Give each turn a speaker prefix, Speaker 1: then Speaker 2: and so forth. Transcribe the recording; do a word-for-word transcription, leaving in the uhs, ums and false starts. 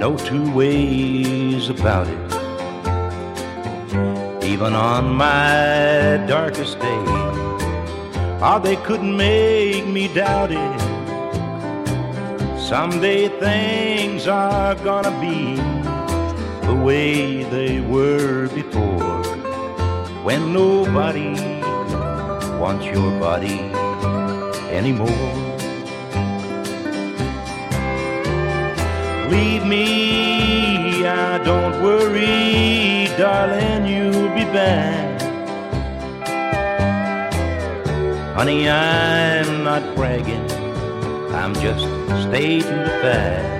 Speaker 1: no two ways about it. Even on my darkest day, oh, they couldn't make me doubt it. Someday things are gonna be the way they were before, when nobody wants your body anymore. Leave me, I don't worry, darling, you'll be back. Honey, I'm not bragging, I'm just stating the fact.